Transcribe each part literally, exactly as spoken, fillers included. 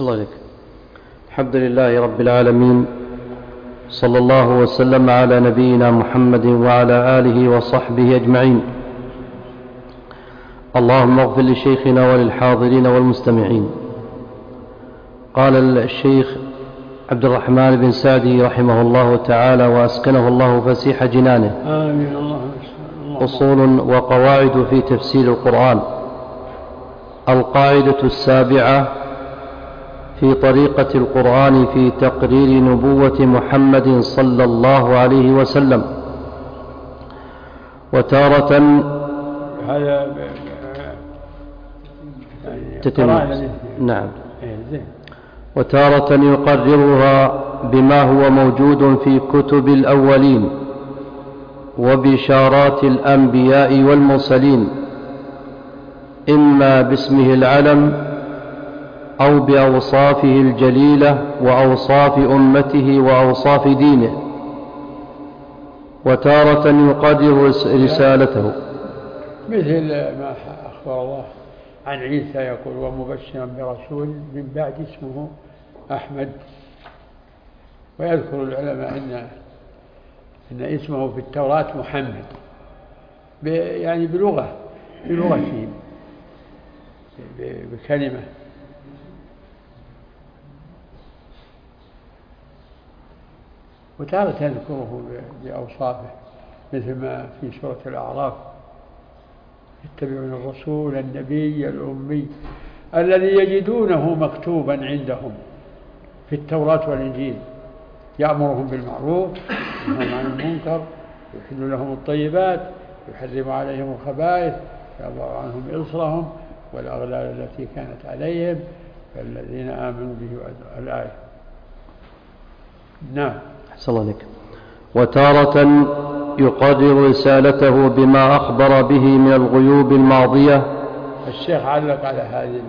أحسن الله عليك. الحمد لله رب العالمين، صلى الله وسلم على نبينا محمد وعلى آله وصحبه أجمعين. اللهم اغفر لشيخنا وللحاضرين والمستمعين. قال الشيخ عبد الرحمن بن سعدي رحمه الله تعالى وأسكنه الله فسيح جنانه: آمين. الله أصول وقواعد في تفسير القرآن. القاعدة السابعة في طريقة القرآن في تقرير نبوة محمد صلى الله عليه وسلم. وتارة هذا تتم نعم وتارة يقررها بما هو موجود في كتب الأولين وبشارات الأنبياء والمرسلين، إما باسمه العلم أو بأوصافه الجليلة وأوصاف أمته وأوصاف دينه. وتارة يقرر رسالته، مثل ما أخبر الله عن عيسى يقول: ومبشرا برسول من بعد اسمه أحمد. ويذكر العلماء أن أن اسمه في التوراة محمد، يعني بلغة بلغته بكلمة. وتارة يذكره بأوصافه، مثل ما في سورة الأعراف: يتبعون الرسول النبي الأمي الذي يجدونه مكتوبا عندهم في التوراة والإنجيل يأمرهم بالمعروف وينهاهم عن المنكر ويحل لهم الطيبات ويحرم عليهم الخبائث ويضع عنهم إصرهم والأغلال التي كانت عليهم فالذين آمنوا به. الآية. نعم. أحسن الله عليك. وتارة يقرر رسالته بما أخبر به من الغيوب الماضية. الشيخ علق على هذه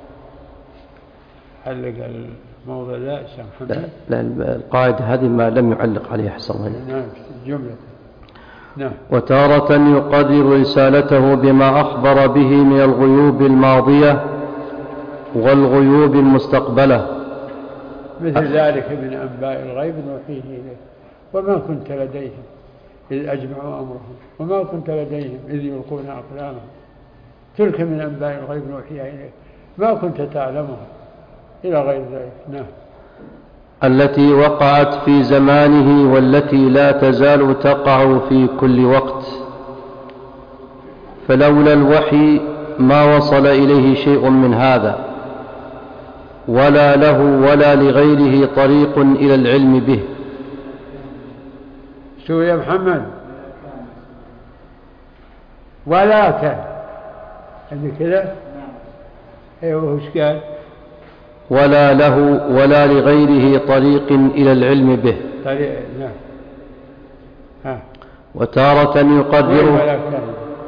علق الموضوع ذا لا, لا القاعدة هذه ما لم يعلق عليها. أحسن الله عليك. نعم جملة. نعم. وتارة يقرر رسالته بما أخبر به من الغيوب الماضية والغيوب المستقبلة، مثل ذلك من أنباء الغيب نوحيه إليك وما كنت لديهم إذ أجمعوا أمرهم وما كنت لديهم إذ يلقون أقلامهم تلك من أنباء الغيب نوحيها إليك ما كنت تعلمها إلى غير ذلك. نعم. التي وقعت في زمانه والتي لا تزال تقع في كل وقت، فلولا الوحي ما وصل إليه شيء من هذا، ولا له ولا لغيره طريق إلى العلم به. شو يا محمد؟ ولا كان عندي كذا. ايوه وش قال؟ ولا له ولا لغيره طريق إلى العلم به. طريق. نعم. ها. وتارة يقرره. ولا كان.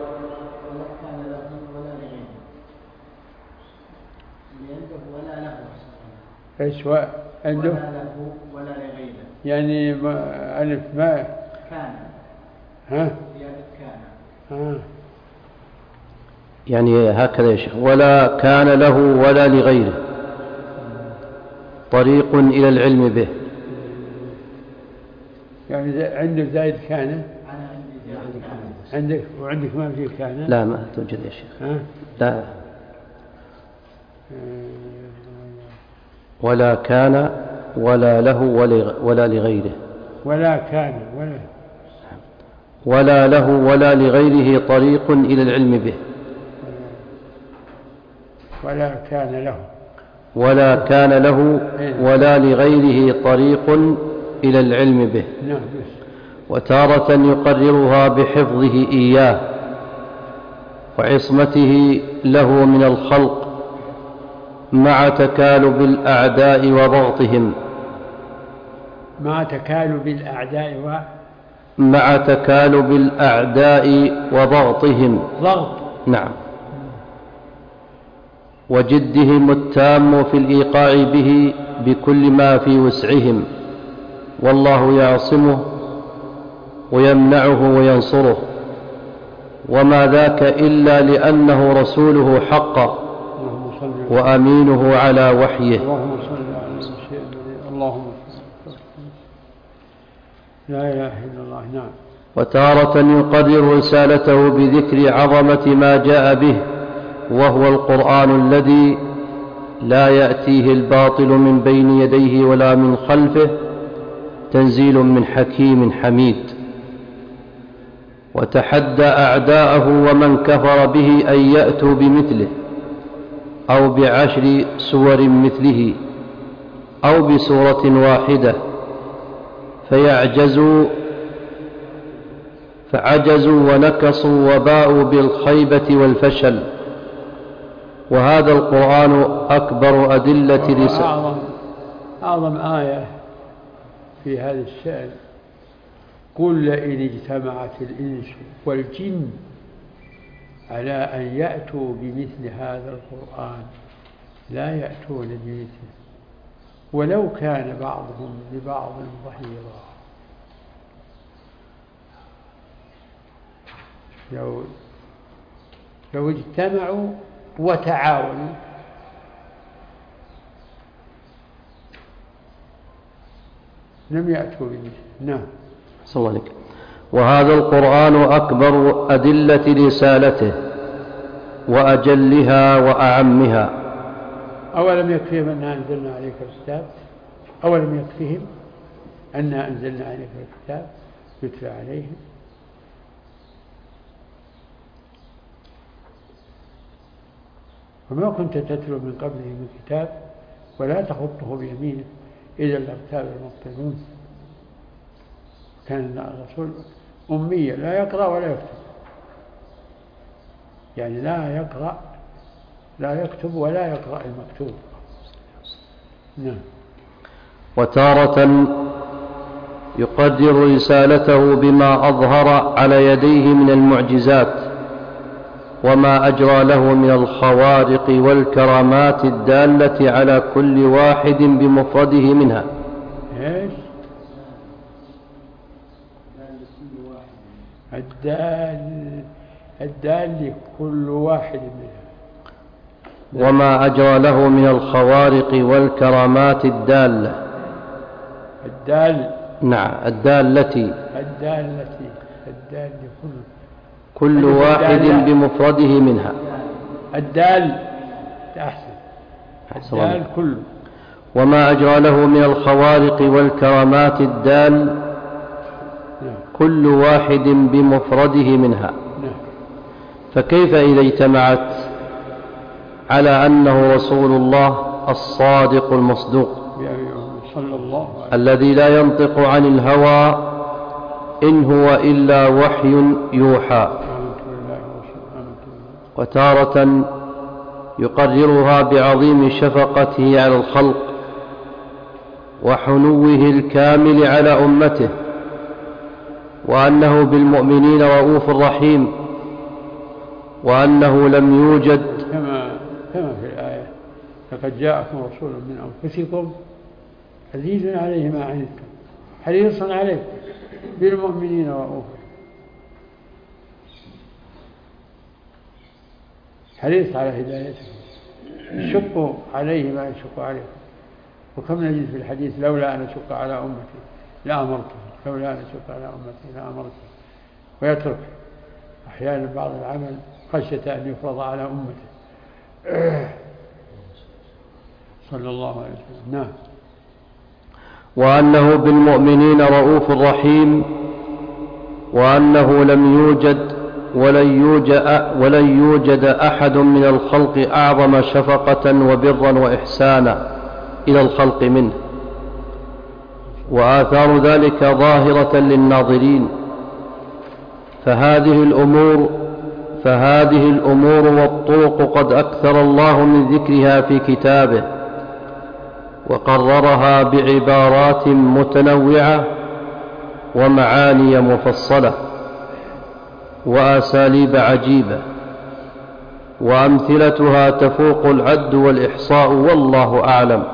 ايش هو عنده؟ ولا له ولا لغيره، يعني ما ألف ما كان. ها؟ زيادة كان. ها. يعني هكذا يا شيخ: ولا كان له ولا لغيره طريق إلى العلم به. يعني عنده زائد كان. أنا عندي زيادة كان. عندك وعندك ما في كان؟ لا ما توجد يا شيخ. ها؟ لا. ولا كان ولا له ولا لغيره. ولا كان ولا ولا له ولا لغيره طريق إلى العلم به. ولا كان له ولا كان له ولا لغيره طريق إلى العلم به. نعم. وتارة يقررها بحفظه إياه وعصمته له من الخلق مع تكالب الأعداء وضغطهم. مع تكالب الأعداء و مع تكالب الأعداء وضغطهم. ضغط. نعم. وجدهم التام في الإيقاع به بكل ما في وسعهم، والله يعصمه ويمنعه وينصره، وما ذاك إلا لأنه رسوله حقا، اللهم صل وأمينه على وحيه. اللهم صل على سيدنا اللهم لا إله إلا الله. نعم. وتارة يقرر رسالته بذكر عظمة ما جاء به، وهو القرآن الذي لا يأتيه الباطل من بين يديه ولا من خلفه، تنزيل من حكيم حميد. وتحدى أعداءه ومن كفر به أن يأتوا بمثله أو بعشر سور مثله أو بسورة واحدة فيعجزوا فعجزوا ونكصوا وباءوا بالخيبة والفشل. وهذا القرآن أكبر أدلة رسالة. أعظم, أعظم آية في هذا الشأن: قل لئن اجتمعت الإنس والجن على أن يأتوا بمثل هذا القرآن لا يأتون بمثله ولو كان بعضهم لبعض ظهيرا. لو لو اجتمعوا وتعاونوا لم يأتوا بمثله. نعم. صلى الله عليك. وهذا القرآن أكبر أدلة رسالته وأجلها وأعمها. أولم يكفيهم أننا أنزلنا عليك الكتاب أولم يكفيهم أننا أنزلنا عليك الكتاب يتلى عليهم. وما كنت تتلو من قبله من كتاب ولا تخطه بيمينك إذا لارتاب المبطلون. كان الرسول أميا لا يقرأ ولا يكتب، يعني لا يقرأ لا يكتب ولا يقرأ المكتوب. نعم. وتارة يقدر رسالته بما أظهر على يديه من المعجزات وما أجرى له من الخوارق والكرامات الدالة على كل واحد بمفرده منها. إيش؟ الدال الدال لكل واحد منها. وما أجرى له من الخوارق والكرامات الدالة. الدال نعم الدالة الدالة الدال لكل كل واحد بمفرده منها. الدال أحسن. الدال كله. وما أجرى له من الخوارق والكرامات الدال كل واحد بمفرده منها. فكيف إذا اجتمعت على أنه رسول الله الصادق المصدوق صلى الله عليه الذي لا ينطق عن الهوى إن هو إلا وحي يوحى. وتارة يقررها بعظيم شفقته على الخلق وحنوه الكامل على أمته، وأنه بالمؤمنين رؤوف رحيم، وأنه لم يوجد كما كما في الآية: لقد جاءكم رسول من أنفسكم عزيز عليه ما عنتم حريص عليكم بالمؤمنين رؤوف. حريص على هدايتهم، يشق عليه ما يشق عليكم. وكم نجد في الحديث: لولا أن أشق على أمتي لأمرتهم لولا أن أشق على أمتي لأمرتهم. ويترك أحيانا بعض العمل خشية أن يفرض على أمته صلى الله عليه وسلم. نعم. وأنه بالمؤمنين رؤوف رحيم، وأنه لم يوجد ولن يوجد, ولن يوجد أحد من الخلق أعظم شفقة وبرا وإحسانا إلى الخلق منه، وآثار ذلك ظاهرة للناظرين. فهذه الأمور فهذه الأمور والطرق قد أكثر الله من ذكرها في كتابه، وقررها بعبارات متنوعة ومعاني مفصلة وأساليب عجيبة، وأمثلتها تفوق العد والإحصاء، والله أعلم.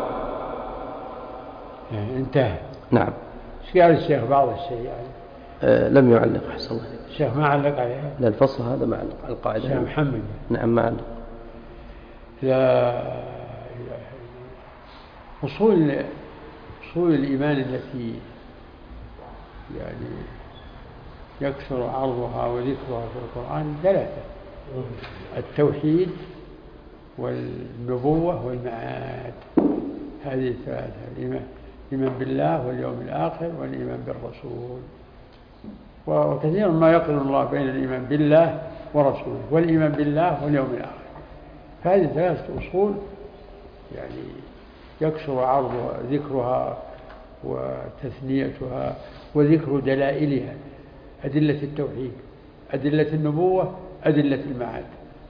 انتهى. نعم. ايش قال الشيخ بعض الشيء يعني؟ أه لم يعلق أحسن الله. الشيخ ما علق عليها؟ لا، الفصل هذا مع القاعدة. الشيخ محمد. نعم ما علق. لا إله إلا الله. أصول أصول الإيمان التي يعني يكثر عرضها وذكرها في القرآن ثلاثة: التوحيد والنبوة والمعاد. هذه الثلاثة: الإيمان الإيمان بالله واليوم الآخر والإيمان بالرسول. وكثيرا ما يقرن الله بين الإيمان بالله ورسوله والإيمان بالله واليوم الآخر. فهذه ثلاثة أصول يعني يكثر عرضها ذكرها وتثنيتها وذكر دلائلها: أدلة التوحيد، أدلة النبوة، أدلة المعاد.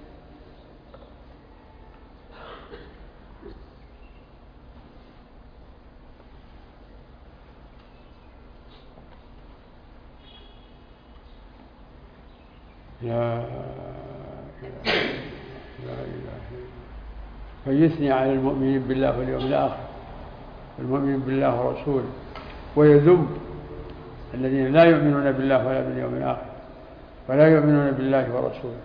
لا لا إله إلا الله. فيثني على المؤمنين بالله واليوم الآخر، المؤمنين بالله ورسوله، ويذم الذين لا يؤمنون بالله ولا باليوم الآخر ولا يؤمنون بالله ورسوله.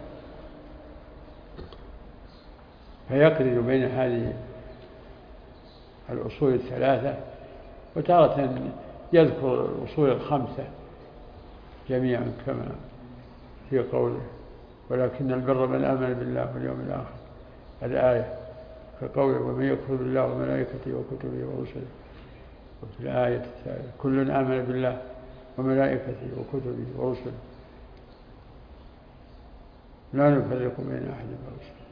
فيقرن بين هذه الأصول الثلاثة، وتارة يذكر الأصول الخمسة جميعا كما في قوله: ولكن البر من آمن بالله واليوم الآخر، الآية، كقوله: ومن يكفر بالله وملائكته وكتبه ورسله. وفي الآية الثالثة: كل آمن بالله وملائكته وكتبه ورسله لا نفرق بين أحد من رسله.